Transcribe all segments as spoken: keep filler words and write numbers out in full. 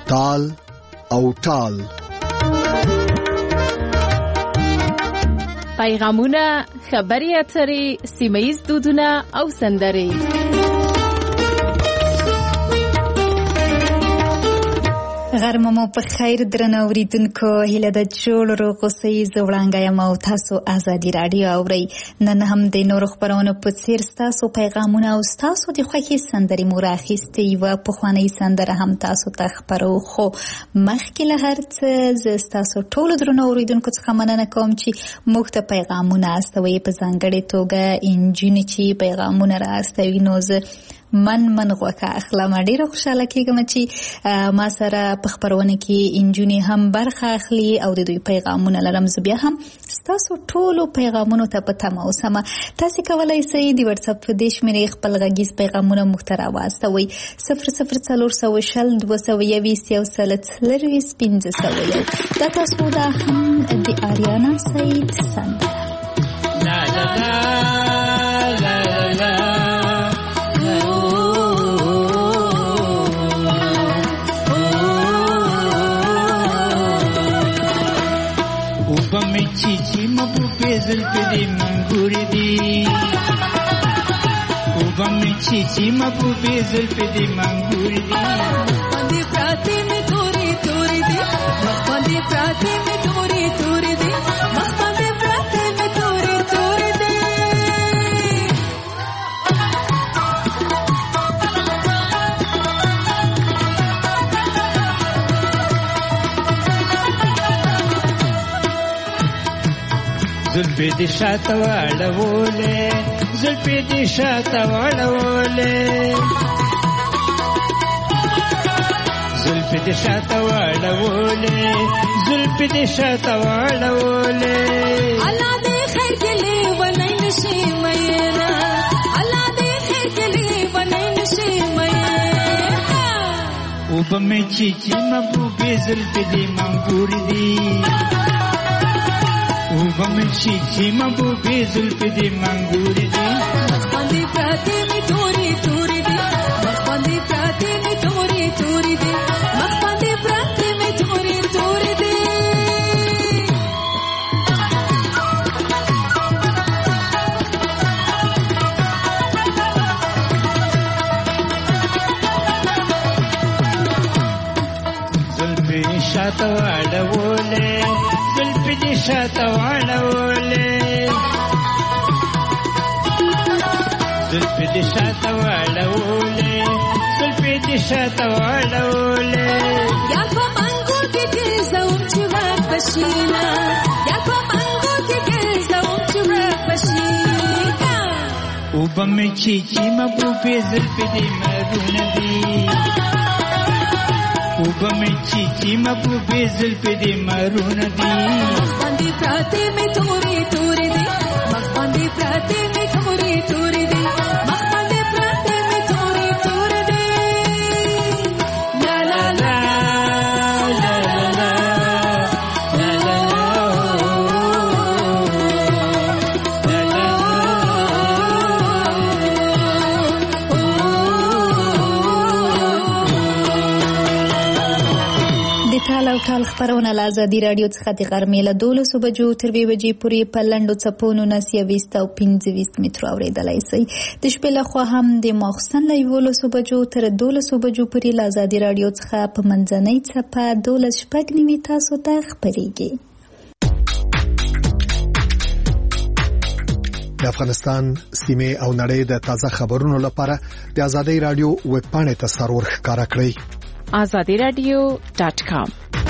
تال او ټال. پیغامونه، خبري اترې، سیمه‌ییز دودونه او سندرې. غرمه مو په خیر درنو اوریدونکو، هیله د جوړ روغ اوسئ. زه وړانګه یم او تاسو ازادي راډیو اورئ. نن هم د نورو خپرونو په څیر ستاسو پیغامونه او ستاسو د خوښې سندرې مو راخیستې. یوه پخوانۍ سندره هم تاسو ته خپرو، خو مخکې له هر څه زه ستاسو ټولو درنو اوریدونکو څخه مننه کوم چې موږ ته پیغامونه استوئ. په ځانګړې توګه انجونې چې پیغامونه را استوي، نو زه من من غوکه اخلم. ډیره خوشاله کېږم چې ما سره په خپرونه کې انجونې هم برخه اخلي او د دوی پیغامونه لرم. زه بیا هم ستاسو ټولو پیغامونو ته په تمه اوسم. تاسو کولی شئ د واتس اپ په دې شمېرې خپل غږیز پیغامونه موږ ته راواستوئ. صفر صفر څلور سوه شل دوه سوه یویشت یو سل څلرویشت پنځه سوه یو. دا تاسو دا هم د آریانا سعید سندره. لا لا لا لا لا چیچی مبو پیزل پدی منگوری دی، اوبا می چیچی مبو پیزل پدی منگوری دی. مخبندی پراتی می توری توری دی، مخبندی پراتی می توری توری دی، مخبندی پراتی می توری توری دی. زلفی دی شاتا واړولې، زلفی دی شاتا واړولې، زلفی دی شاتا واړولې، زلفی دی شاتا واړولې. الله دې خیر کلی ونای نشي مېنا، الله دې خیر کلی ونای نشي مېنا. او په مې چیچی محبوبې زلفی دی منګور دی، اوبا می چیچی محبوبی زلفی دی منگوری دی. مخبندی پراتی می توری توری دی، مخبندی پراتی می توری توری دی، مخبندی پراتی می توری توری دی. زلفی شاتا واړولې، زلفی دی شاتا واړولې، زلفی دی شاتا واړولې، زلفی دی شاتا واړولې. یا په منګو کې ګرځوم چې واک بشینا، یا په منګو کې ګرځوم چې واک بشینا. اوبه مې چیچی محبوبې زلفی دی مرونه دي، اوبا می چیچی محبوبې زلفی دی مرونه دي. مخبندی پراتی می توری توری دی، مخبندی پراتی می توری توری دی، مخبندی پراتی می توری توری دی. لا لا لا لا لا لا لا ټال او ټال خپرونه له ازادي راډیو څخه د غرمې له دولسو بجو تر یوې بجې پورې په لنډو څپو نولس یویشت او پنځه ویشت مترو اورېدلی شئ. د شپې لخوا هم د ماخوستن له یولسو بجو تر دولسو بجو پورې له ازادي راډیو څخه په منځنۍ څپه دولس شپږ نیمې تاسو ته خپرېږي. د افغانستان سیمې او نړۍ د تازه خبرونو لپاره د ازادي راډیو ویب پاڼې ته سرور ښکاره کړئ. azadi radio dot com.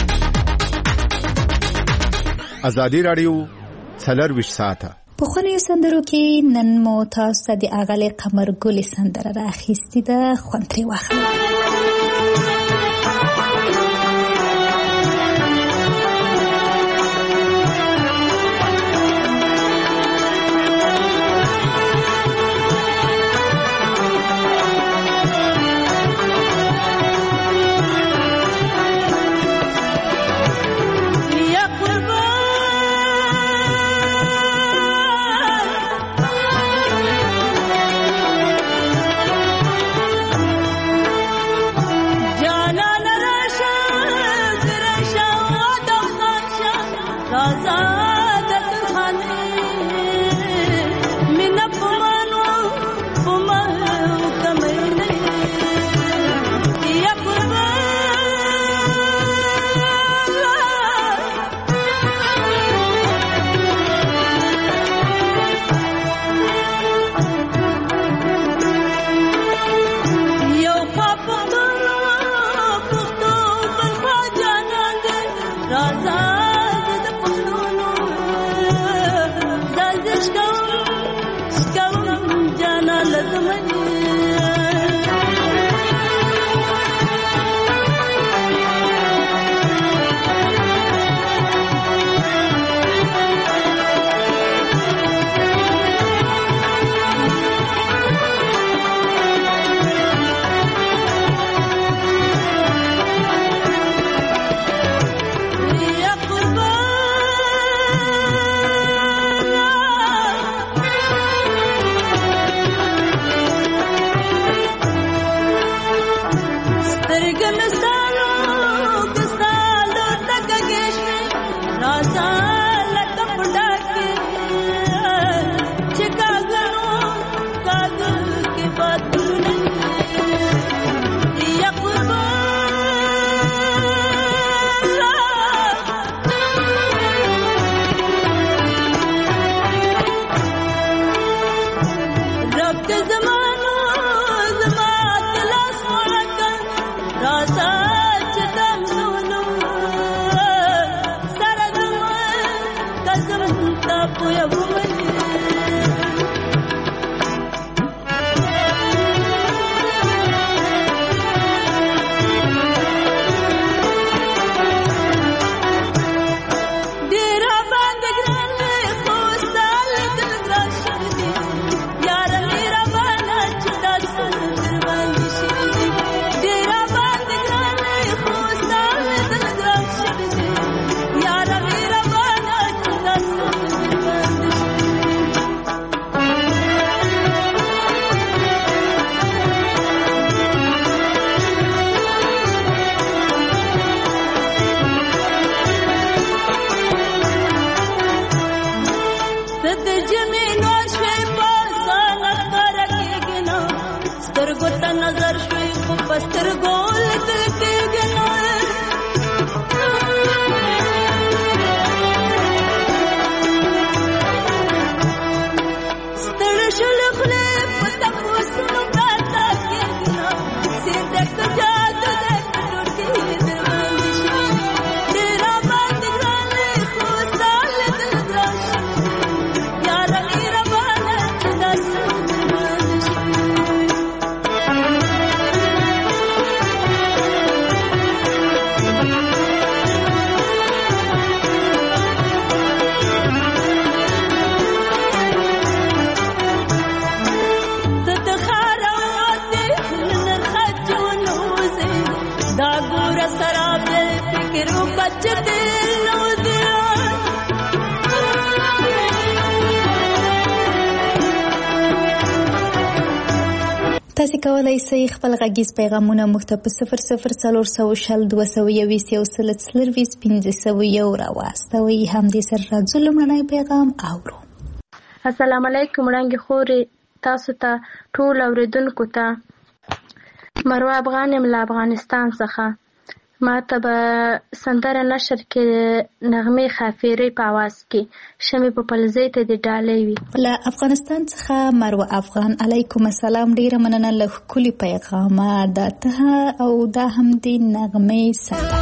ازادي راډیو څلرویشت ساعته په خونې سندرو کې نن مو تاسو ته د اغلې قمر ګل سندره راخیستې ده، خوند ترې واخلئ. Ja تاسو کولای شئ خپل غږیز پیغامونه موږ ته په صفر صفر څلور سوه شل دوه سوه یوویشت یو سل څلرویشت پنځه سوه یو راواستوئ. همدې سره راځو لومړنی پیغام اورو. السلام علیکم وړانګې خورې، تاسو ته ټول اوریدونکو ته مروه افغان یم له افغانستان څخه. ما ته به سندره نشر کې نغمې خافیرې په اواز کې شمې په پلزۍ ته د ډالۍ وي. له افغانستان څخه مروه افغان، علیکم السلام. ډیره مننه له ښکلي پیغامه دا ته او دا هم د نغمې سره.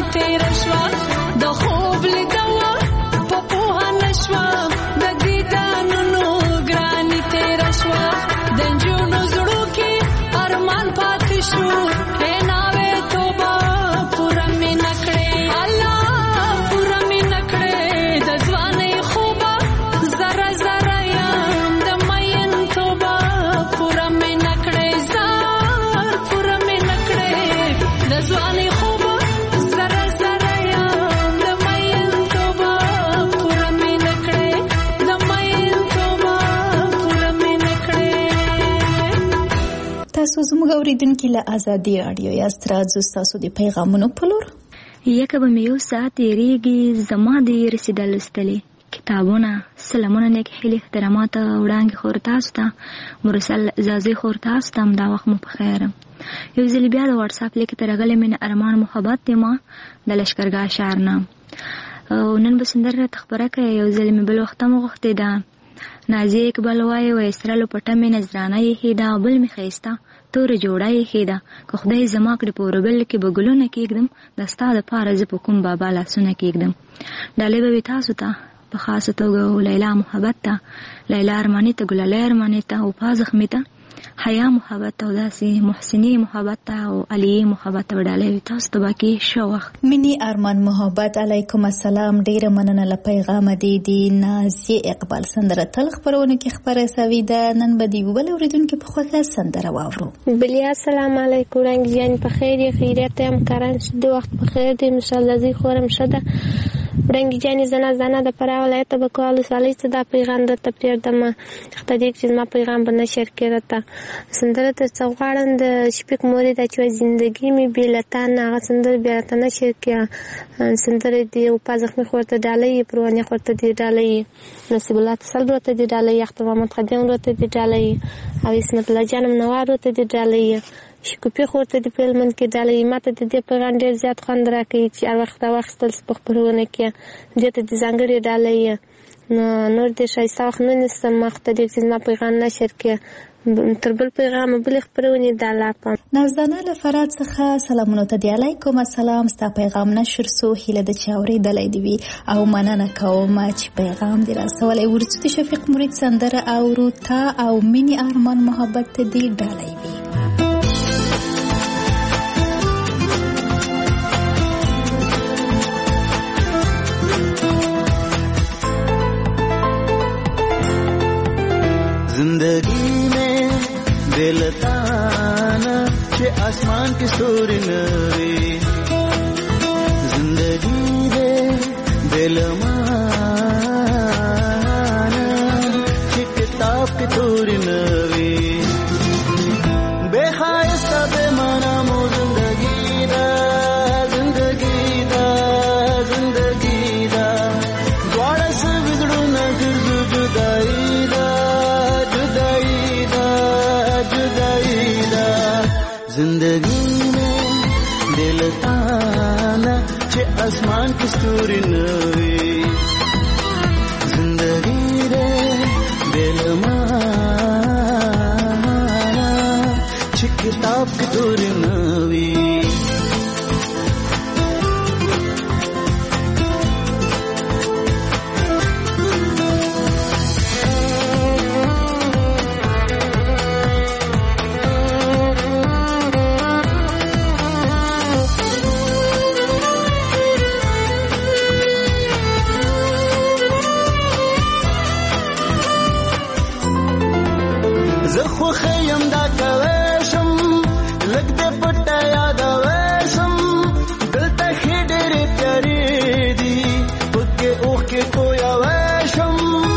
تیر شوا د خوب لیدوا په پوها نشوا د دیدانونو ګرانی تیر شوا د جنونو زړو کې ارمان پاتې شو اے ناوې توبه پورا مې نکړې الله پورا مې نکړې د ځواني خوبه زرا زرا یم د مین توبه پورا مې نکړې زار پورا مې نکړې د ځواني خوبه زرا زرا یم د مین توبه پورا مې نکړې د مین توبه پورا مې نکړې. تاسو زموږ اوریدونکي له ازادي رادیو یاست. راځو ستاسو د پیغامونو په لور. یکه به مې یو ساعت تېرېږي زما د رسېدل لوستلې کتابونه سلامونه نیک هیلې احترامات وړاندې خور تاسو ته مرسل اجازه خور تاسو ته دا وخت مو په خیر. یو ځل بیا د واتس اپ لیک ته راغلی مې ارمان محبت دی ما د لشکرګاه شهر نه او نن به سندره تخبره کوي. یو ځل مې بل وخت هم غوښتې ده نازیه اقبال وایي و اسرائیل پټه مې نظرانه یې ښیده او بل مې ښایسته تور جوړه یې ښیده که خدای زما کړې په اوربل کې به ګلونه کېږدم د ستا دپاره زه په کوم بابا لاسونه کېږدم. ډالۍ به وي تاسو ته په خاصه توګه لیلا محبت ته لیلا ارماني ته ګلالۍ ارماني ته او پا زخمي ته حیا محبت ته او داسې محسني محبت ته او علیه محبت ته ډالۍ وي تاسو ته باقي ښه وخت. مینی ارمان محبت علیکم السلام. ډیره مننه له پیغامه دی د نازیه اقبال سندره تل خبرونه کې خبره سوي ده. نن به دی بل اوریدونکو په خوښه سندره واورو. بلیا السلام علیکم رنگ جان په خیر خیریت هم کاران شد وخت په خیر دی ان شاء الله زی خورم شده رنگ جانی زنا زنا د پر ولایت به کول سالي ته د پیغام د تپیر دمه خدای چې ما پیغام به نشر کړه سندره ته څوغړن د شپک موري د چوي زندگی می بیلتا نه سندره بیا ته نشر کړه سندره دی او پازخ می خورته ډالۍ پرونه خورته دی ډالۍ نصیب الله تسل ورته دی ډالۍ اختر محمد خدیم ورته دی ډالۍ او اسمت الله جانم نوار ورته دی ډالۍ شکوپی خورته دی پیلمن کې ډالۍ ماته د دې پیغام ډیر زیات خوند راکړي چې هر وخت وخت تل خبرونه کې دته د ځانګړي ډالۍ نور د شایسته وخت نه نسم مخته دې چې ما پیغام نشر کې تر بل پیغام بل خبرونه د لاپم نازدانه له فرات څخه سلامونه ته دی علیکم السلام. ستا پیغام نشر سو هله د چاوري دلای دی او مننه کوم چې پیغام دی راسولې ورته شفیق مرید سندره او روتا او مینی ارمان محبت دی ډالۍ وی. जिंदगी में दिल ताना के आसमान की सूरी नवी जिंदगी में दिल माना के किताब की तूरी नवी बेखायस्ता बेमाना मो जिंदगी दा जिंदगी दा जिंदगी दा द्वारा से बिगड़ू न गिर जुदाई जिंदगी में दिल ताना चे आसमान की सूरी नवी जिंदगी रे दिल माना चे किताब की सूरी नवी خیم دا کوشم لګ دې پټه یاد وشم دلته خډېر پیاري دي پکې اوخ کې کویا وشم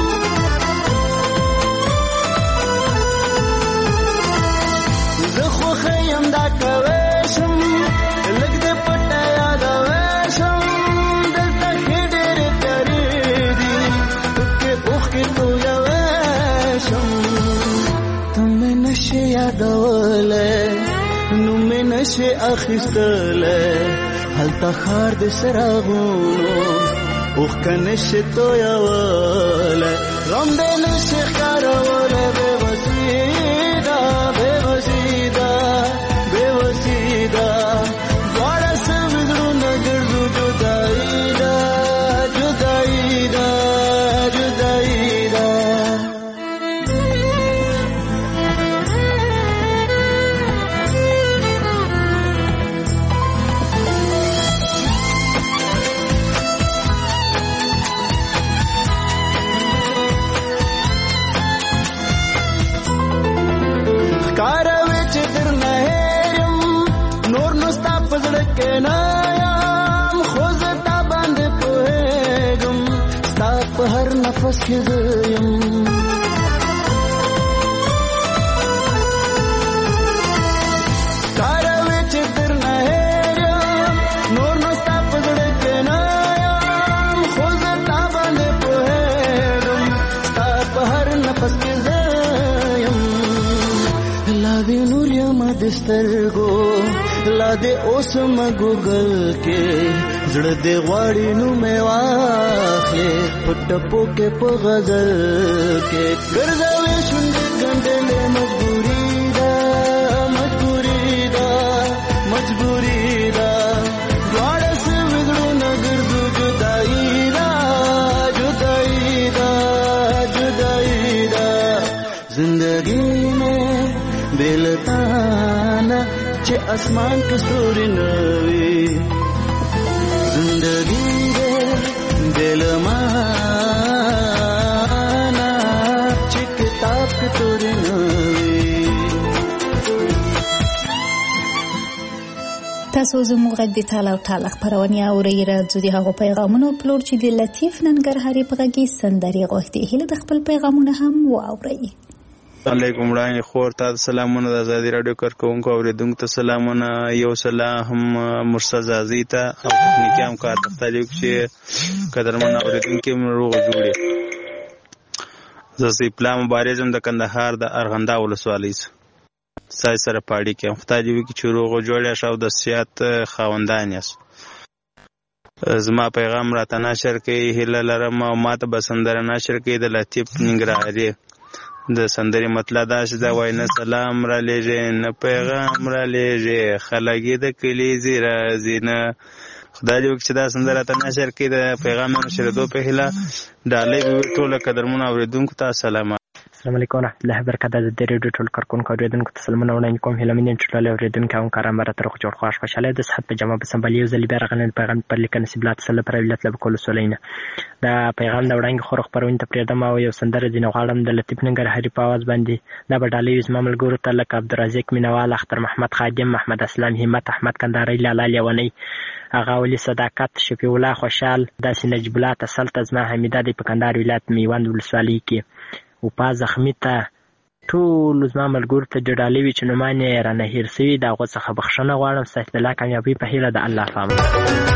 زه خو خیم دا کوشم لګ دې پټه یاد وشم دلته خډېر پیاري دي پکې اوخ کې کویا وشم تمه نشه یادوله نو مې نشه اخیستله هلته خار د سراغونو اوخ کنشه تویاوله غم دې نشه ښکاروله بې وسیده بې وسیده بې وسیده دواړه سه وزړونه ګرځو نفس کې یم کاروي چې درنه هېرم نور نو ستا په زړه کې نه یم خو زه تا باندې پوهېږم ستا په هر نفس کې زه یم لا دې نور یم د سترګو لا دې اوس م ګوګل کې زړه دې غواړي نو مې واخلې په ټپو کې په غزل کې ګرځوي شونډې ګنډلې مجبوري ده مجبوري ده مجبوري ده دواړه سوي زړونه ګرځو جدایي ده جدایي ده جدایي ده زندګي مې بې له تا نه چې اسمان کې ستوري نه وي زندگی دے دل مانا چه کتاب کتوری نوی تاسو زموږ غږ د ټال او ټال خپرونې اورئ راځو د هغو پیغامونو پلور چې د لطیف ننګرهاري په غږ سندرې غوښتي هیله د خپل پیغامونه هم واورئ. علیکم وړاندې خور ته سلامونه د آزادي رادیو کارکونکو اوریدونکو ته سلامونه یو سلام هم مرسز ازي ته او تخنیکی همکار ته تعلق چې قدرمن اوریدونکو روغ جوړي زه سي پلا مبارزم د کندهار د ارغندا ولسوالۍ سای سره پاړی کې خدای دې وکړي چې روغ جوړه شاو د سیات خاوندان یاست زما پیغام راته نشر کوي هیله لرم او ماته به سندره نشر کوي د لطیف ننګرهاري د سندرې مطلب دا چې دا وای نه سلام را لېږې نه پیغام را لېږې خلک یې د کلیزې راځي نه خدای دې وکړي چې دا سندره راته نشر کړي د پیغام د نشرېدو په هیله ډالۍ به وي ټوله قدرمنو اورېدونکو ته سلام. السلام علیکم ورحمۃ اللہ وبرکاتہ. د ریډیو ټول کارکونکو اوریدونکو ته سلامونه وړاندې کوم. هیله مې چې ټول اوریدونکو هم کارم برته روغ جوړ خوښ خوشاله د صحت په جامه بسم بلی یو ځل بیا راغلی پیغام پر لیک نصیب الله تعالی پر ولایت له کول سولینه دا پیغام دا وړاندې خور خبرونه ته پریدم او یو سندره دینه غواړم د لطیف ننګرهاري په आवाज باندې دا بډالې زما ملګرو ته لکه عبدالرزاق مینوال اختر محمد خادم محمد اسلام همت احمد کندهاري لالا لیونی اغا ولی صداقت شفیع الله خوشحال داسې نجیب الله تسل تزما حمیده دی په کندهار ولایت میوند ولسوالۍ کې او په زخمی ته ټول زما ملګرو ته ډډالې وي چې نومان یې رانه هېر سوي د هغو څخه بخښنه غواړم. ستاسو د لا کامیابۍ په هیله د الله په امان.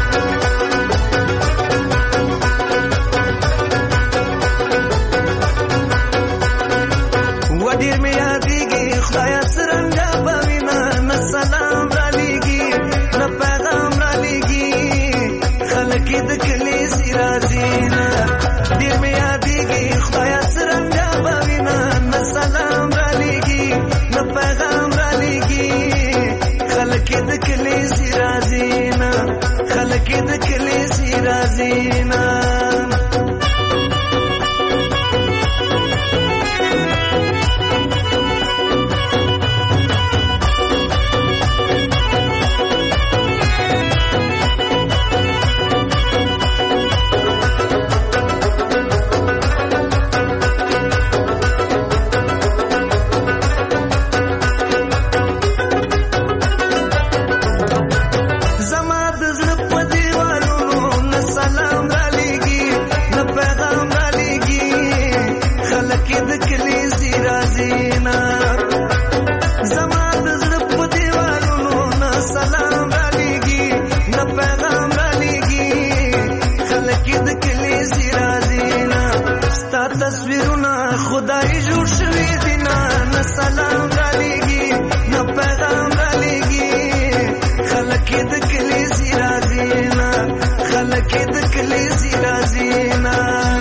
و ډېر مې یادېږي خدایه څرنګه به وینه نه سلام رالیږي نه پیغام رالیږي خلک یې د کلیزې راځي نه ډېر مې یادېږي خدایه څرنګه به وینه نه سلام رالیږي نه پیغام رالیږي خلک یې د کلیزې راځي نه خلک یې د کلیزې راځي نه تصویرونه خدای جوړ شوي دي نه نه سلام رالیږي نه پیغام رالیږي خلک یې د کلیزې راځي نه خلک یې د کلیزې راځي نه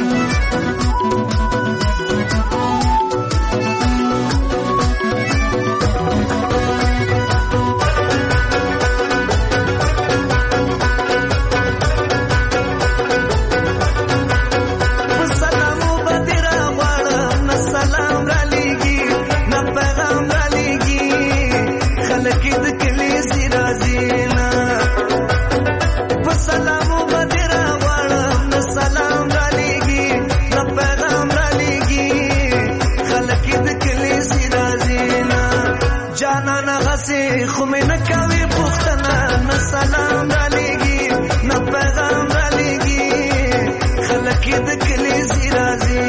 خو مې نه کوي پوښتنه نه سلام رالیږي نه پیغام رالیږي خلک یې د کلیزې راځي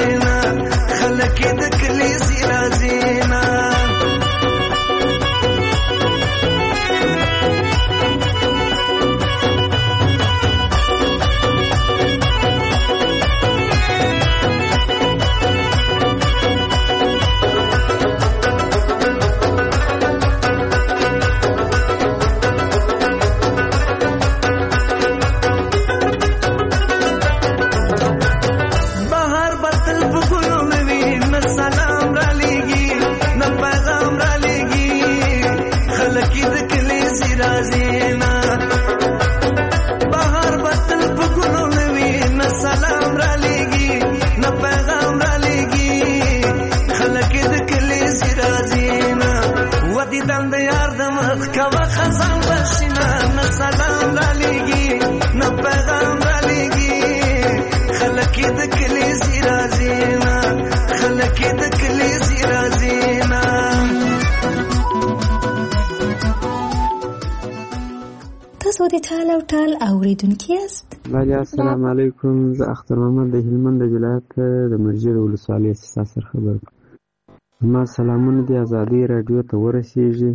تاسو د ټال او ټال اوریدونکي یاست. بله السلام علیکم. زه اختر محمد د هلمند ولایت د مرجر ولسوالۍ څخه سره خبر کوم. ما سلامونه د ازادي رادیو ته ورسیږي.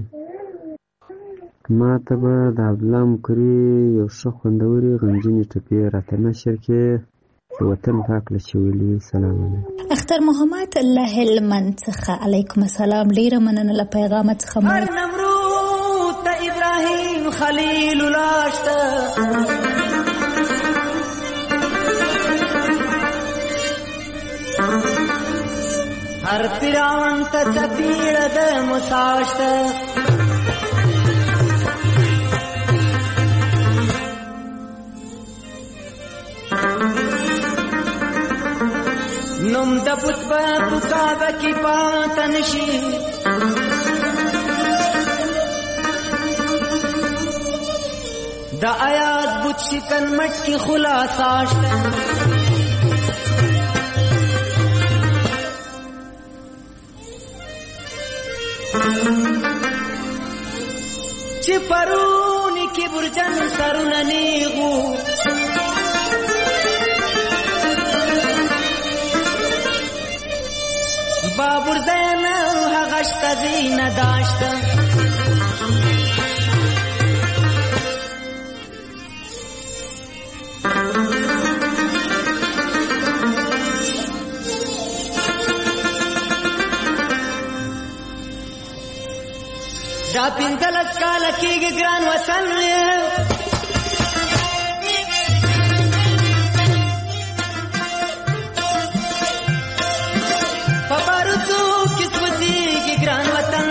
ما ته به د عبدالله مکري یو ښه خوندورې غمجنې ټپې راته نشر کړې چې وطن پاک له چې ویلي. سلام علیکم. اختر محمد له هلمند څخه علیکم السلام. ډیره مننه له پیغام څخه. هر نمرود ته ابراهیم خلیل لاشته هر فرعون ته څپېړه د موسی شته نوم د بت په کعبه کې پاته نشي د آیات بت شکن مټ کې خلاصه شته چې پرونی کې برجن سرونه نیغو بابر زین هغه شته زینه داشته دا پنځلس کاله کېږي ګران وطن په بارودو کې سوځېږي ګران وطن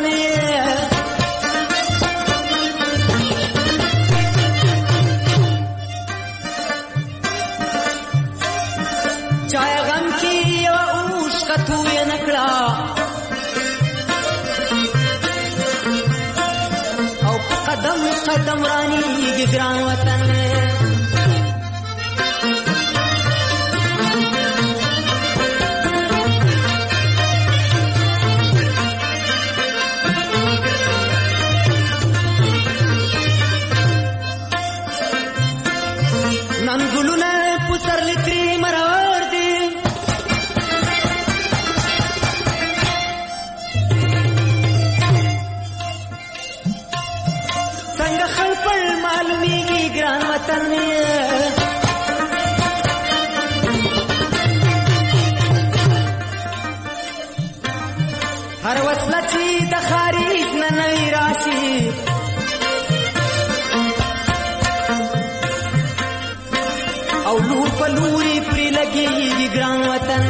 چای غم کې یوه اوښکه تویه نه کړه قدم قدم رانیږي ګران وطن نن ګلونه پسرلي ترې مرور دي څنګه خلپړ معلومیږي ګران وطن هر وسله چې د خارج نه نوی راشي او لور په لوري پرې لګېږي ګران وطن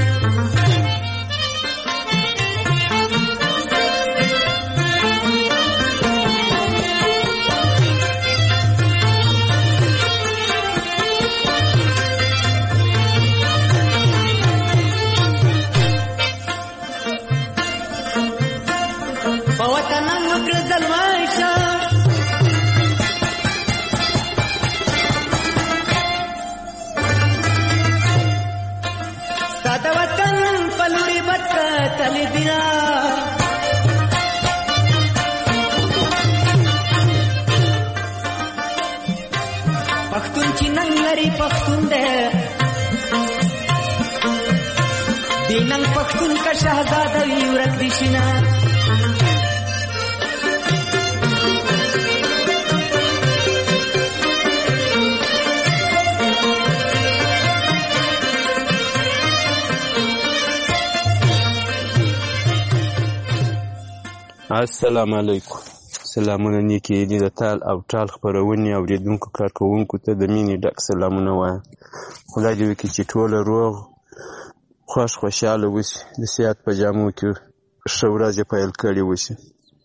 پښتون چې نن لري پښتون دی دی نن پښتون کا شهزاده وي ورک دي شینه السلام علیکم. سلامونه نیکې دي د تال او ټال خپرونې اورېدونکو کارکوونکو ته د مینې ډک سلامونه وایم. خدای دې وکړي چې ټوله روغ خوښ خوشحاله اوسي، د صحت په جامو کې ښه ورځ یې پیل کړې اوسي.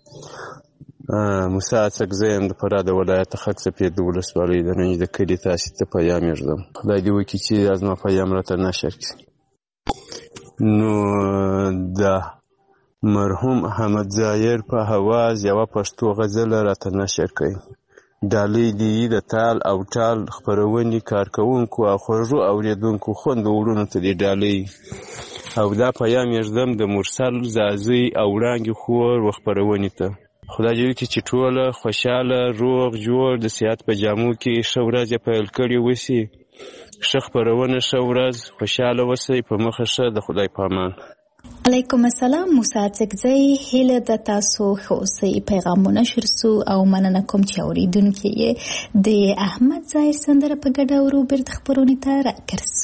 موسی اڅکزی یم د فراه د ولایت خاک څپې د ولسوالۍ د رنج د کلي تاسې ته پیام یې ږدم. خدای دې وکړي چې دا زما پیام راته نشر کړي. نو دا مرحوم احمد ظاهر په حواز یوه پښتو غزله راته نشر کوي. ډالۍ دې د تال او ټال خپرونې کارکوونکو او خوږو اورېدونکو خوندو وروڼو ته دې ډالۍ او دا پیام یې ږدم د مرسل زازۍ او وړانګې خور و خپرونې ته. خدای دې وکړي چې ټوله خوشحاله روغ جوړ د صحت په جامو کې ښه ورځ یې پیل کړې وسي، ښه خپرونه، ښه ورځ، خوشحاله اوسئ، په مخه ښه، د خدای په امان. علیکم السلام. موسی څکزی، هیله د تاسو ښه اوسئ. پیغامونه شروع سو او مننه کوم چې اورېدونکي یې د احمد ظاهر سندره په ګډه اورو. بیرته خپرونې ته راګرځو.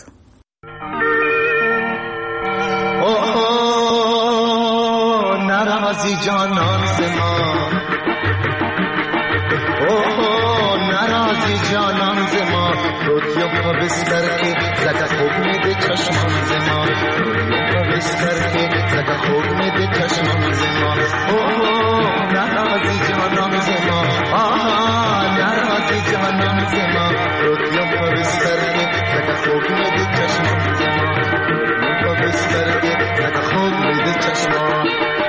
ناراضی جانان زمان، اوه ناراضی جانان زمان، روتیم پا بستر که زده خوب میده چشمان زمان، روتیم پا بستر که زده خوب میده چشمان زمان. اوه ناراضی جانان زمان، آه ناراضی جانان زمان، روتیم پا بستر که زده خوب میده چشمان زمان، روتیم پا بستر که زده خوب میده چشمان.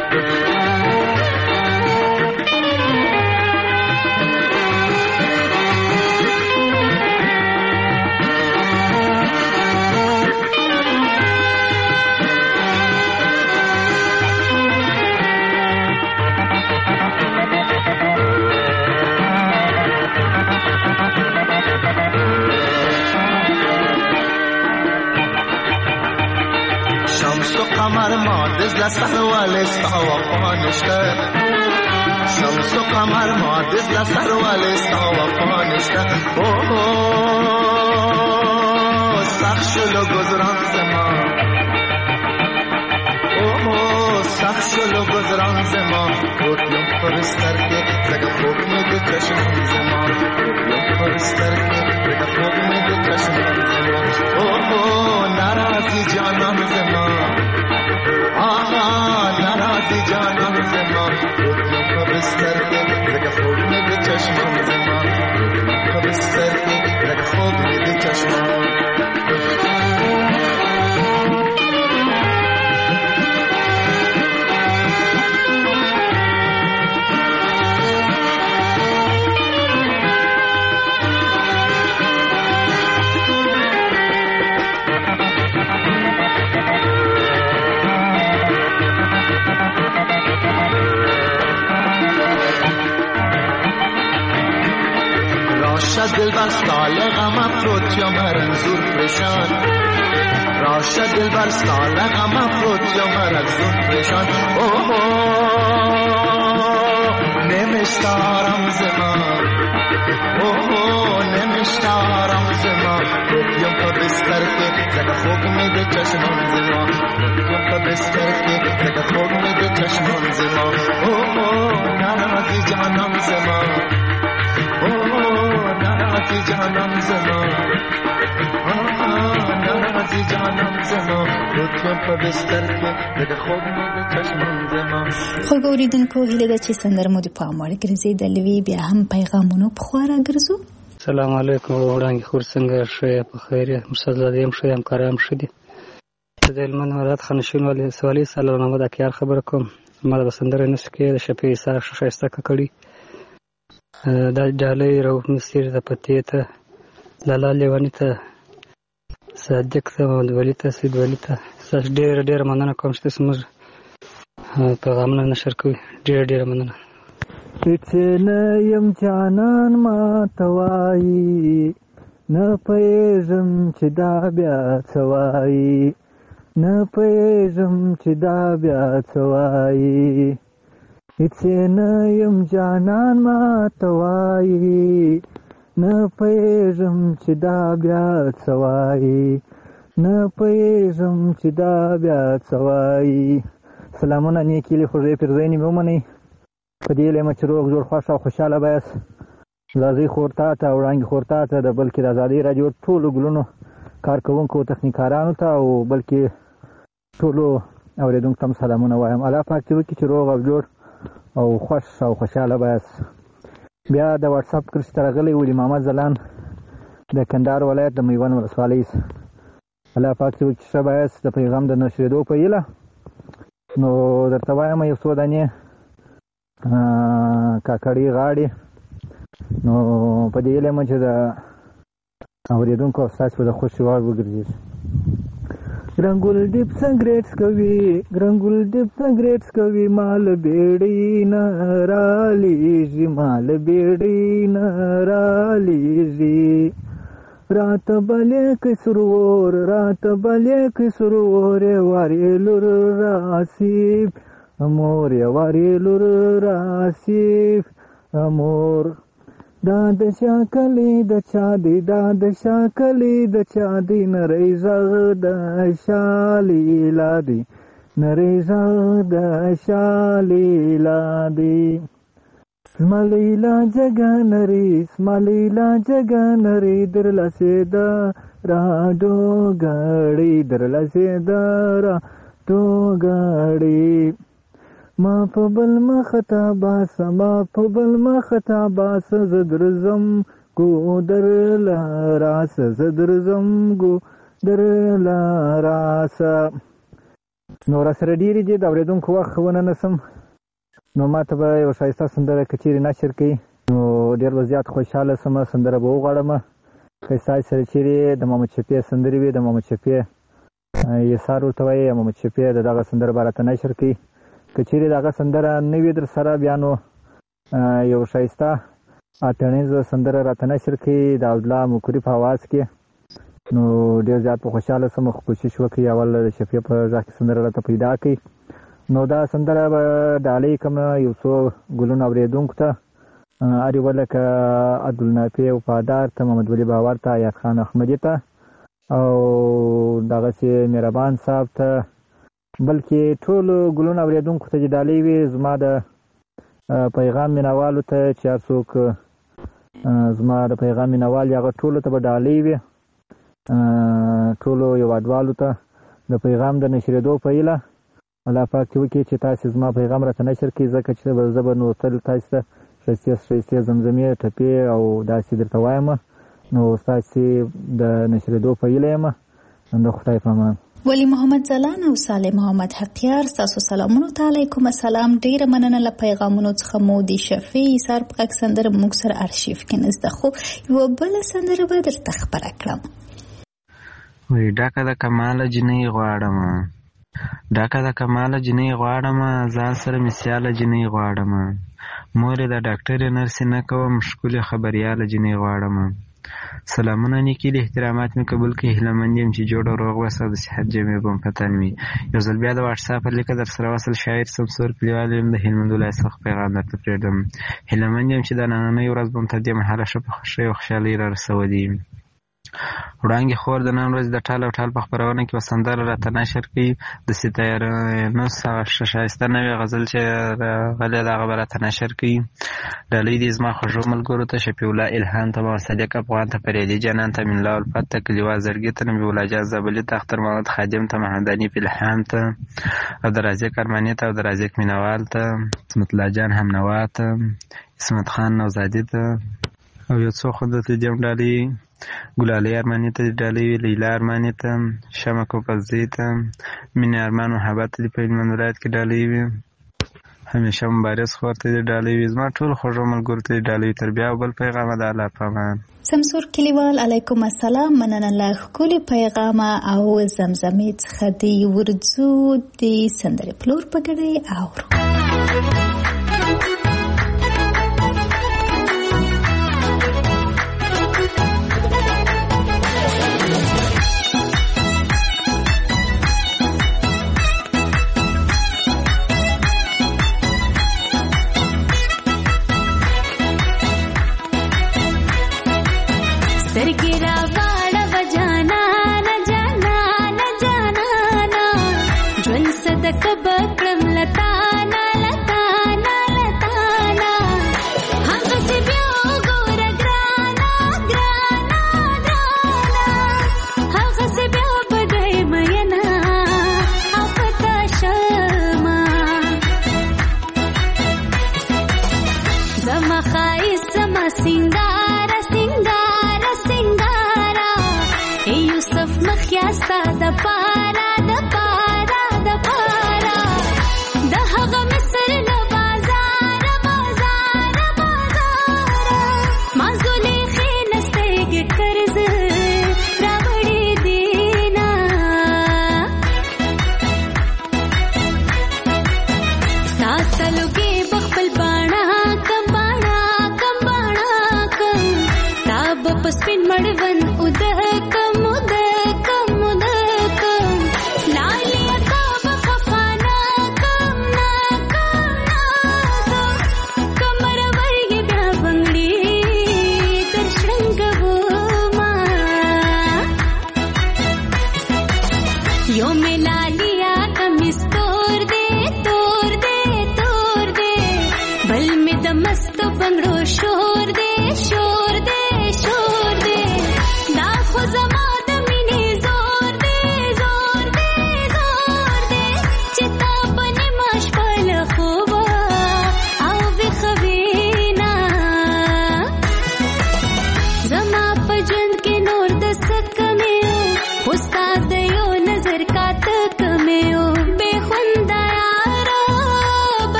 قمر ما دز لسر والستا وفانشته، شمس و قمر ما دز لسر والستا وفانشته. اوه سخت شلو گذران زمان، اوه سخت شلو گذران زمان، روتیم پرستر که زگه خوب میده چشمان زمان، روتیم پرستر که زگه خوب میده چشمان زمان. اوه ناراضی جانان زمان، آها ناراضی جانان زمان، روتیم پا بستر که زگه خوب میده چشمان زمان، روتیم پا بستر که زگه خوب میده چشمان. دل بر سال غم افروت یا مرنزور پریشان، راشه دل بر سال غم افروت یا مرنزور پریشان. اوه نمیشتارم زمان، اوه نمیشتارم زمان، روتیم پا بستر که زگه خوب میده چشمان زمان، روتیم پا بستر که زگه خوب میده چشمان زمان. اوه ناراضی جانم زمان، اوه ناراضی جانم زمان، ناراضی جانم زمان، روتیم پا بستر که زگه خوب میده چشمان زمان. خو اوریدونکو هیله ده چې سندره مو د پام وړ ګرځېدلې وي. بیا هم پیغامونو په خوا راګرځو. السلام علیکم. وړاندې خور څنګه ښه په خیر یې؟ مرسدزاده یم ښه یم، کارام ښه دي. زه د هلمند ولایت خانشین ولسوالۍ سالار محمد اکیار خبره کوم. ما د سندرې نسخ کې د شفیع عیسی ښه ښایسته ککړي دا ډالۍ روح مسیر د پتې ته، لالا لیواني ته، صادق ته، محمد ولی ته، سید ولی ته ستاسو ډېره ډېره مننه کوم چې تاسو موږ پیغامونه نشر کوئ. ډېره ډېره مننه. هیڅ نه یم جانان ما ته وایي، نه پوهېږم چې دا بیا څه وایي، نه پوهېږم چې دا بیا څه وایي. هیڅ نه یم جانان ما ته وایي، نه پوهېږم چې دا بیا څه وایي، نه پوهېږم چې دا بیا څه وایي. سلامونه نیکې هیلې خوږې پیرزوینې مې ومنئ. په دې هیله یم چې روغ جوړ خوښ او خوشحاله به یاست. زازۍ خور تا ته، وړانګې خور تا ته، د بلکې د ازادۍ راډیو ټولو ګلونو کارکوونکو تخنیکارانو ته او بلکې ټولو اورېدونکو ته هم سلامونه وایم. الله پاک دې وکړي چې روغ او جوړ او خوښ او خوشحاله به یاست. بیا د واټساپ کرښې ته راغلی ولي محمد ځلان د کندهار ولایت د میوند ولسوالۍ. الله پاک دې وکړي ښه به یاست. د پیغام د نشرېدو په هیله نو درته وایم یو څو دانې کاکړي غاړې، نو په دې هیله یم چې د اورېدونکو او ستاسو د خوښې وړ وګرځېږي. رنگول ډیپ سګریټس کوي رنگول ډیپ سګریټس کوي مال بیړی نه رالیږي مال بیړی نه رالیږي رات بلې کې سرور رات بلې کې سرور وارې لور راسیب امور وارې لور راسیب امور دا د شاکلی د چا دی دا د شاکلی د چا دی نری زغ د شالی لادی نری زغ د شالی لادی سملیلا جگا نری سملیلا جگا نری در لسیدا را دو گاڑی در لسیدا را دو گاڑی ما په بل مخته باسه ما په بل مخته باسه زه درځم ګودرله راسه زه درځم ګودرله راسه. نو راسره ډېرې دي د اورېدونکو وخت ونه نسم نو ما ته به یوه ښایسته سندره که چیرې نشر کوي نو ډېر به زیات خوشحاله سم سندره به وغواړم که ستاسې سره چیرې د محمد شفیع سندرې وي د محمد شفیع یسار ورته وایي محمد شفیع د دغه سندره به راته نشر کوي که چیرې دغه سندره نه وي در سره بیا نو یو ښایسته اټنیزه سندره راته نشر کړي د عبدالله مکري په اواز کې نو ډېر زیات په خوشحاله سم خو کوشش وکړي اول د شفیع په غږ کې سندره راته پیدا کړي نو دا سندره به ډالۍ کړم یو څو ګلونه اورېدونکو ته هر یوه لکه عبدالنافع وفادار ته محمد ولي باور ته ایاز خان احمدي ته او دغسې مهربان صاحب ته بلکې ټولو ګلونه اورېدونکو ته چې ډالۍ وي زما د پیغام مینوالو ته چې هر څوک زما د پیغام مینوال هغه ټولو ته به ډالۍ وي ټولو هېوادوالو ته د پیغام د نشرېدو په هیله الله پاک چې وکړي چې تاسې زما پیغام راته نشر کړي ځکه چې زه به نو تل تاسې ته ښایستې ښایستې زمزمې ټپې او داسې درته وایم نو ستاسې د نشرېدو په هیله یم د خدای په امان. ولی محمد ځلان او صالح محمد حقیار ستاسو سلامونو ته علیکم السلام. ډیره مننه له پیغامونو څخه مو د شفیع یسار په غږ سندره موږ سره ارشیف کې نزده خو یوه بله سندره به درته خپره کړم. وایي ډاکه د کماله جنۍ غواړم ډاکه د کماله جنۍ غواړم ځان سره مې سیاله جنۍ غواړم مورې د ډاکټرې نرسې نه کوم ښکلې خبریاله جنۍ غواړم سلامونه نیکي له احترامات مې قبول کړي هیله مند یم چې جوړ او روغ وسه او د صحت جامې به مفتن وي. یو ځل بیا د واټساپ پر لیکه در سره وصل شاعر سمسور کلیوال یم د هلمند ولایت څخه پیغام درته پرېږدم. هیله مند یم چې دا نننۍ ورځ به مو تر دې مهاله ښه په خوښۍ او خوشحالۍ را رسولي. وړانګې خور د نن ورځې د ټال او ټال په خپرونه کې به سندره راته نشر کړي د ستایرنوس هغه ښایسته نوې غزل چې راغلی ده هغه به راته نشر کړي. ډالۍ دې زما خوږو ملګرو ته شفیع الله الهام ته محمد صدیق افغان ته فریدي جانان ته امین الله الفت ته کلیوال زړګي ته نبي الله جان زابلي ته اختر محمد خادم ته محمد انیف الهام ته عبدالرازق ارماني ته عبدالرازق مینوال ته عصمت الله جان همنوا ته اسمت خان نوزادي ته او یو څو خو دلته دې هم ډالۍ ګلالۍ ارماني ته ډالۍ وي لیلا ارماني ته شمع کوپزدۍ ته مینې ارمان محبت ته دې په هلمند ولایت کې ډالۍ وي همیشه مبارز خور ته دې ډالۍ وي زما ټول خوږو ملګرو ته دې ډالۍ وي. تر بیا او بل پیغامه د الله په امان. سمسور کلیوال علیکم السلام. مننه له ښکلي پیغامه او زمزمې څخه د ورځو د سندرې پلور په ګډۍ اورو.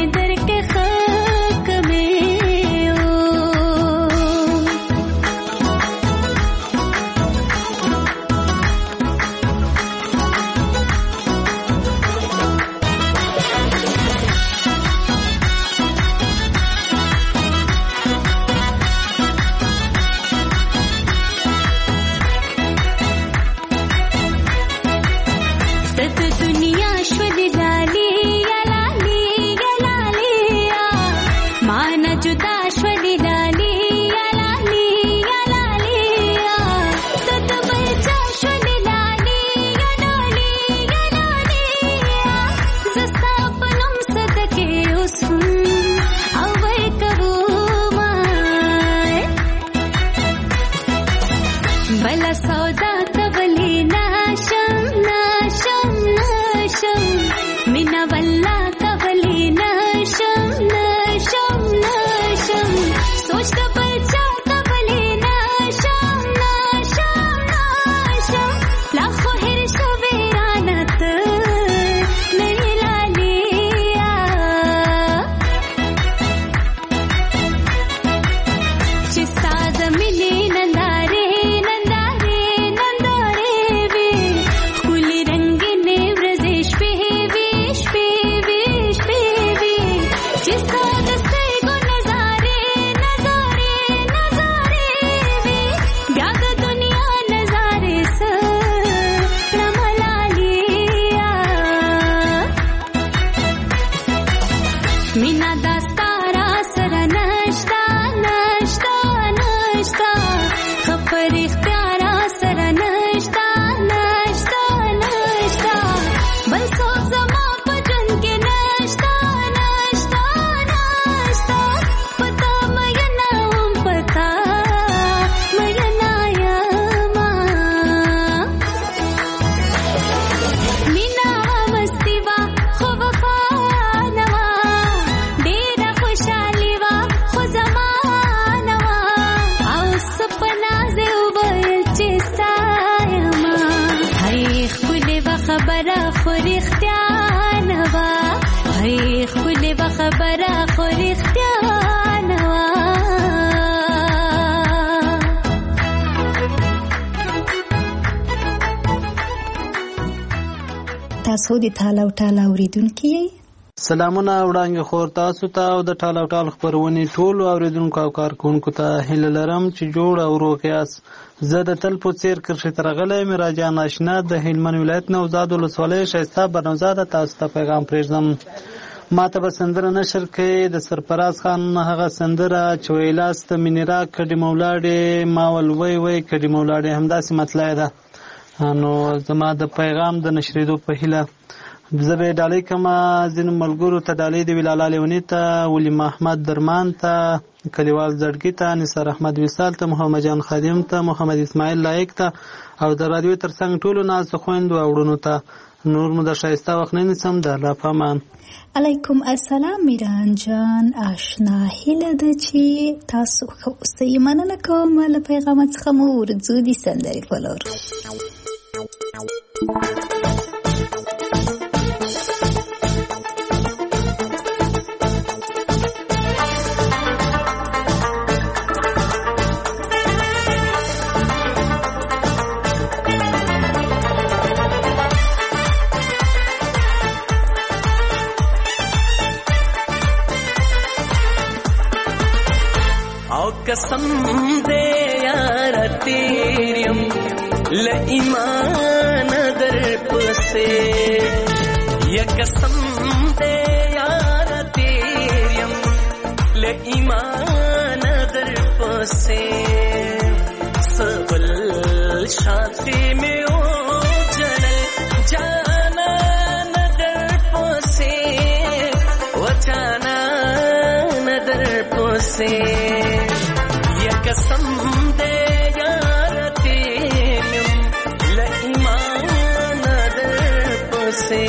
در کې خاک مې تاسو د ټاله او ټاله اوریدونکي یې سلامونه وړاندې خور تاسو ته او د ټاله او ټاله خبرونې ټولو اوریدونکو او کارکونکو ته هیله لرم چې جوړ او روغ یاست. زه د تل په څیر کرښې ته راغلی یم راجان اشنا د هلمند ولایت نوزاد ولسوالۍ ښایسته بنوزاده تاسو ته پیغام پرېږدم. ما ته به سندره نشر کوي د سرفراز خان هغه سندره چې ویلاست مینې را کډې مولاړې ما ول وی وی کډې مولاړې همداسې مطلع ده. نو زما د پیغام د نشریدو په هیله زه به ډالۍ کومه ځینو ملګرو ته ډالۍ د ولاله لیوني ته ولی محمد درمان ته کلیوال زړګي ته نثار احمد وصال ته محمد جان خادم ته محمد اسماعیل لایق ته او د رادیو ترڅنګ ټولو ناز خويندو او وړونو ته نور مو د ښایسته وخت نه نیسم د الله په امان. علیکم السلام میران جان آشنا هیله ده چې تاسو ښه اوسئ. مننه کوم له پیغام څخه مو ورځو دي سندرې په لور. कसम दे यार तेरियम ल ईमान दर पसे या कसम दे यार तेरियम ल ईमान दर पसे सबल शादी में ओ जनल जाना नदर पसे ओ जाना नदर पसे कसम दे यार तेरियम ल ईमान दर पसे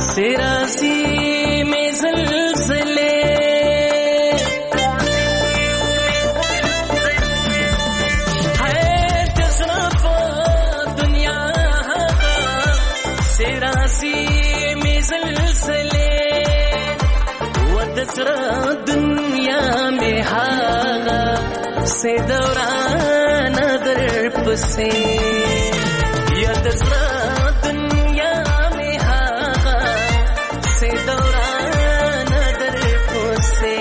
सिरासी में ज़लज़ले है जज़रा पा दुनिया सिरासी में ज़लज़ले वदज़रा दुनिया में हागा से दौरान दर्प से यदज़रा दुनिया में हागा से दौरान दर्प से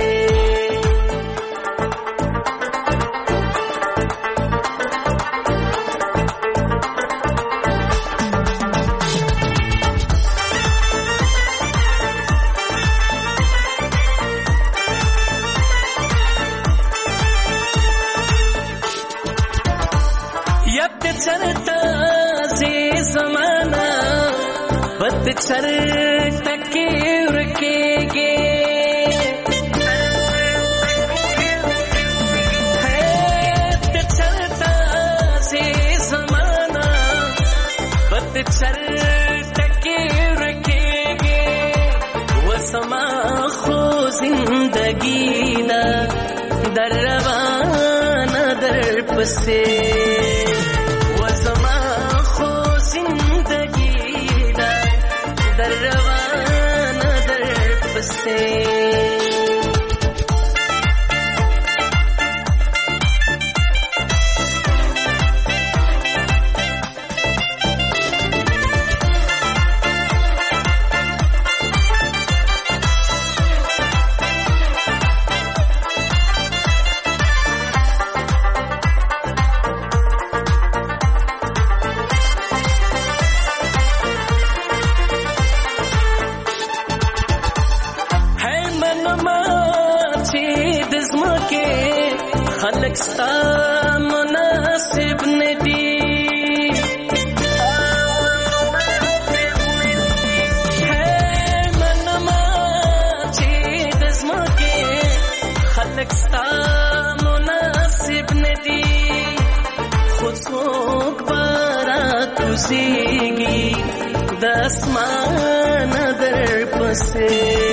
चलता से ज़माना बदचर टके रुकेगे है चलता से ज़माना बदचर टके रुकेगे वो समा खो जिंदगी ना दरवाना दर्प से से खलक सा मुनासिब ने दी है मनमा चीद के खलक सा मुनासिब ने दी खुद सोक बारा कुसीगी दसमान दर्प से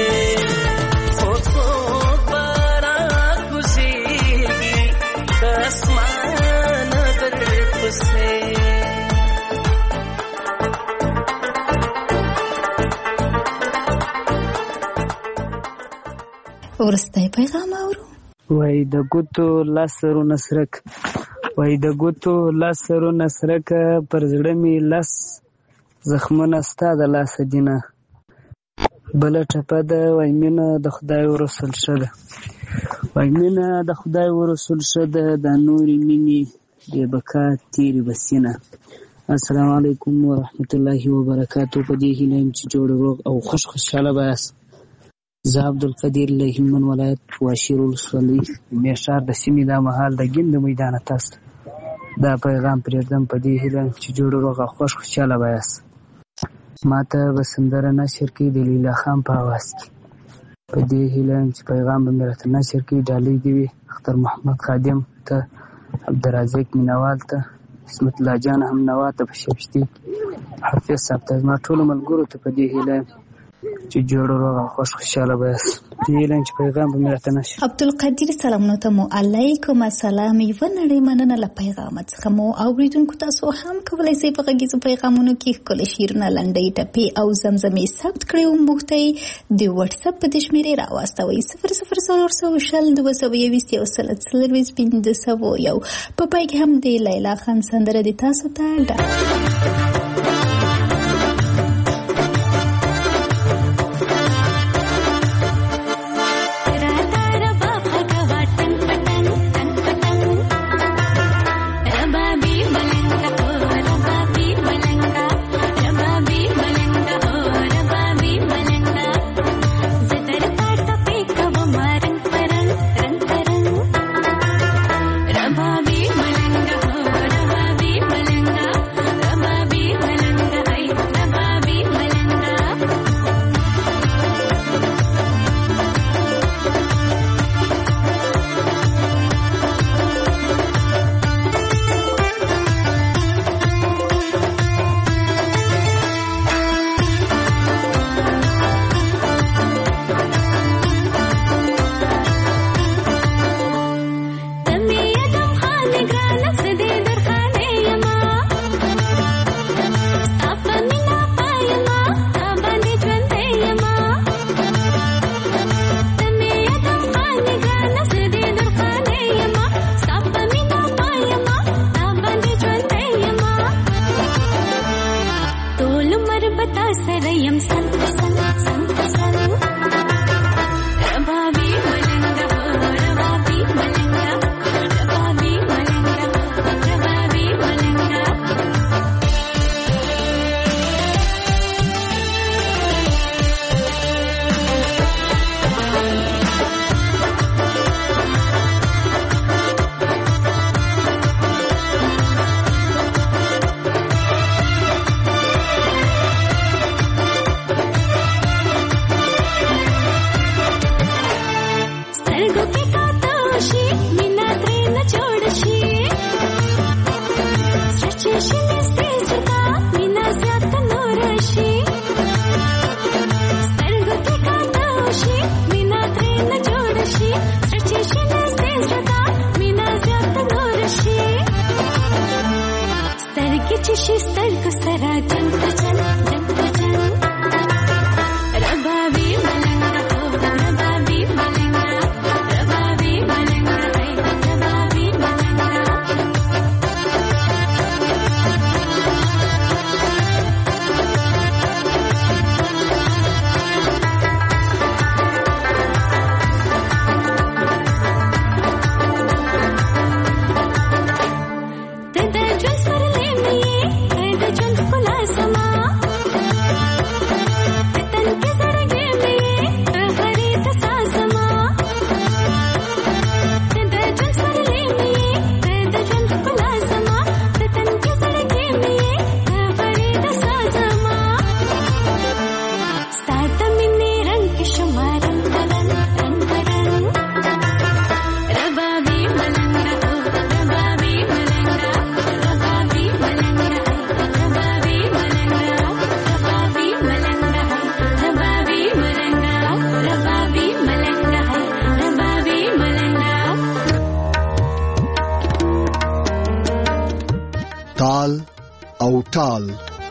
ورسته پیغام اورو وای د ګوتو لاسرو نسرک وای د ګوتو لاسرو نسرک پر زړه می لاس زخمونه ستا د لاس دینه بل ټپه ده وای مینه د خدای ورسول شده وای مینه د خدای ورسول شده د نوري مینی د بکا تیری بسینه. السلام علیکم ورحمت الله وبرکاتہ. په دې هیله چې جوړ روغ او خوش خوشاله باسه. زه عبدالقدیر له هلمند ولایت واشیر ولسوالۍ میشار د سیمې دا مهال د ګند میدانه تاسو دا پیغام پرېږدم په دې هیله چې جوړ روغ او خوش خوشاله باسه. ما ته به سندره نشر کړي د لیلا خان په اواز کې. په دې هیله چې پیغام به مې راته نشر کړي. ډالۍ دې وي اختر محمد خادم ته، عبدالرزاق مینوال ته، اسمت الله جان هم نوا ته په شپشتي، حافظ صاحب ته، زما ټولو ملګرو ته په دې هیله چې جوړ روغ او خوش خوشاله باسه. دې هیله چې پیغام به مې راته نشر. عبدالقدیر سلامونه ته مو علیکم السلام. یوه نړۍ مننه له پیغامت څخه مو اوریدونکو تاسو هم کولی شئ په غږیزو پیغامونو کې ښکلي شعرونه، لنډۍ، ټپې او زمزمې ثبت کړئ او موږ ته یې د وټساپ په دې شمېرې راواستوئ صفر صفر څلور سوه شل دوه سوه یویشت یو سل څلرویشت پنځه سوه یو. په پای کې هم د لیلا خان سندره د تاسو ته ډالۍ. Baby کال.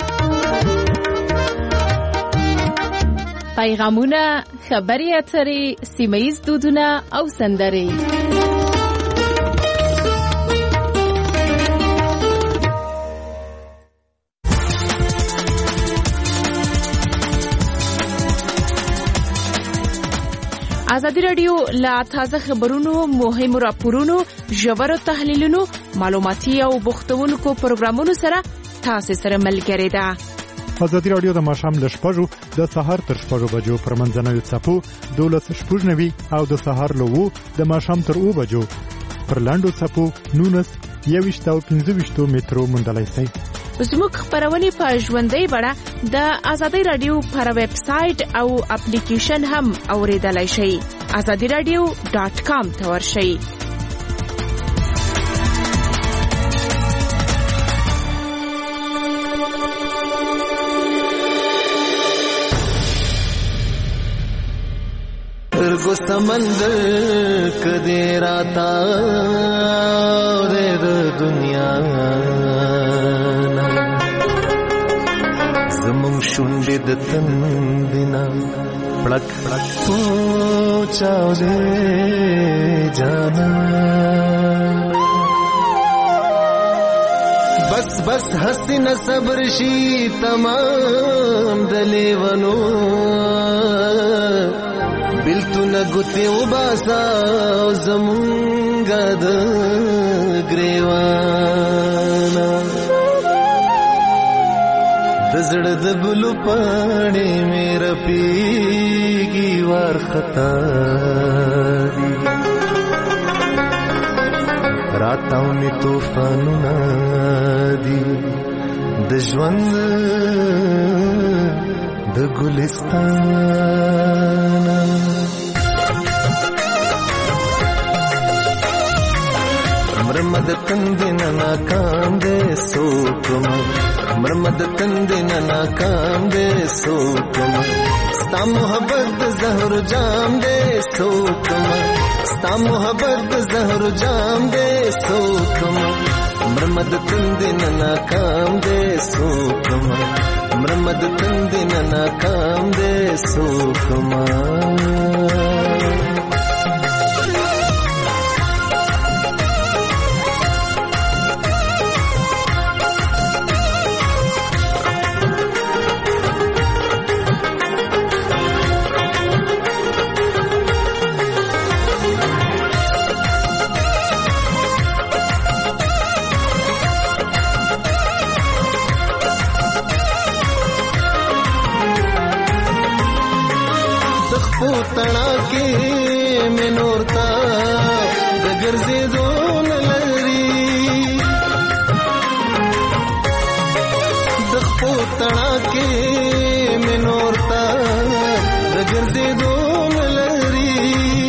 پیغامونه، خبري اترې، سیمه‌ییز دودونه او سندرې. ازادي رادیو لا تازه خبرونو، مهمو راپورونو، ژورو تحلیلونو، معلوماتي او بوختونکو پروګرامونو سره تاسو سره ملګری ده. ازادي رادیو د ماښام له شپږو د سهار تر شپږو بجو پر منځنوي څپو دولس شپږ نوي او د سهار له اوو د ماښام تر اوو بجو پر لاندو څپو نونس یوویشت او پنځه ویشتو مترو موندلی شئ. زموږ خبرونه په ژوندۍ بڼه د ازادي رادیو پر ویب سټ او اپلیکیشن هم اوریدلای شئ. ازادي رادیو ډاټ کام ته ورشئ. ارگو سمندر کدی راتا دے دنیا زمون شونډې د تندینا پړک پړک پوچاو دې جانا بس بس حسین صبر شي تمام دلیونو بلتو نگوتی و باسا زمونگا د گریوانا دزړ د ګلو پاڼې میرا پیږي وار خطا دي راتاو می طوفانونه دي د ژوند د ګلستان مرمد تندن ناکام دے سوکما مرمد تندن ناکام دے سوکما ستا محبت زہر جام دے سوکما ستا محبت زہر جام دے سوکما مرمد تندن ناکام دے سوکما مرمد تندن ناکام دے سوکما تنا کے میں نورتا دگر سے دون لری دخپو تنا کے میں نورتا دگر سے دون لری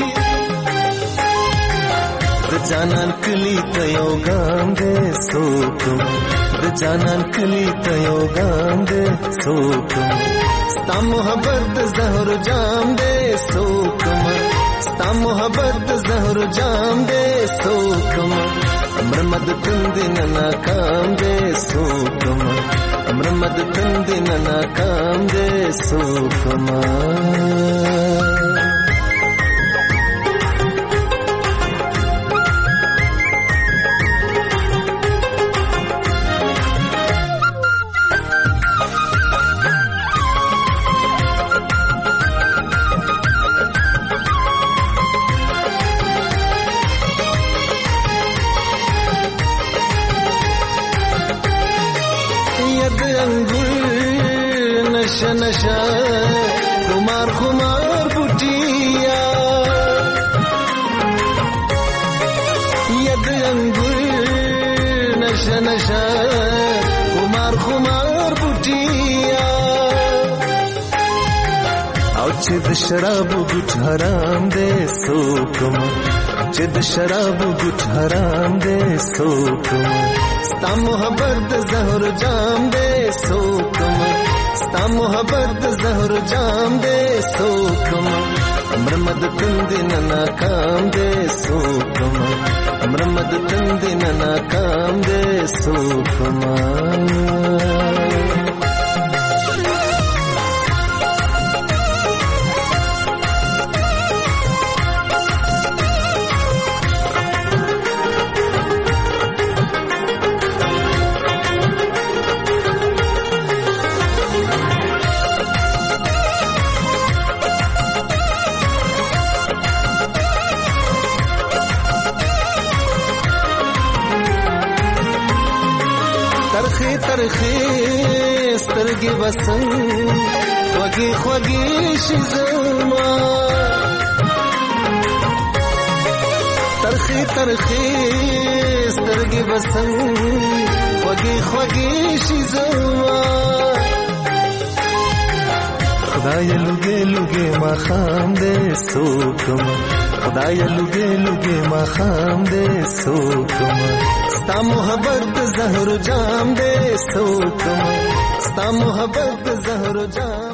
د جانان کلی تیو گام دے سوکم د جانان کلی تیو گام دے سوکم ستا محبت زہر جام دے سوکما ستا محبت زہر جام دے سوکما مرمد تندن ناکام دے سوکما مرمد تندن ناکام دے سوکما نشا نشا خمار خمار بوٹیا ید انگور نشا نشا خمار خمار بوٹیا او چې د شراب ګټ حرام دے سوکما چې د شراب ګټ حرام دے سوکما ستا محبت زہر جام دے سوکما ستا محبت زہر جام دے سوکما مرمد تندې نه ناکام دی څوکما مرمد تندې نه ناکام دی څوکما ترخی سترګې بسن خوږې خوږې شي زما ترخی ترخی سترګې بسن خوږې خوږې شي زما خدای لږه لږه ما خام دې سوکما خدای لږه لږه ما خام دې سوکما ستا محبت زهر جام دے سوکما ستا محبت زهر جام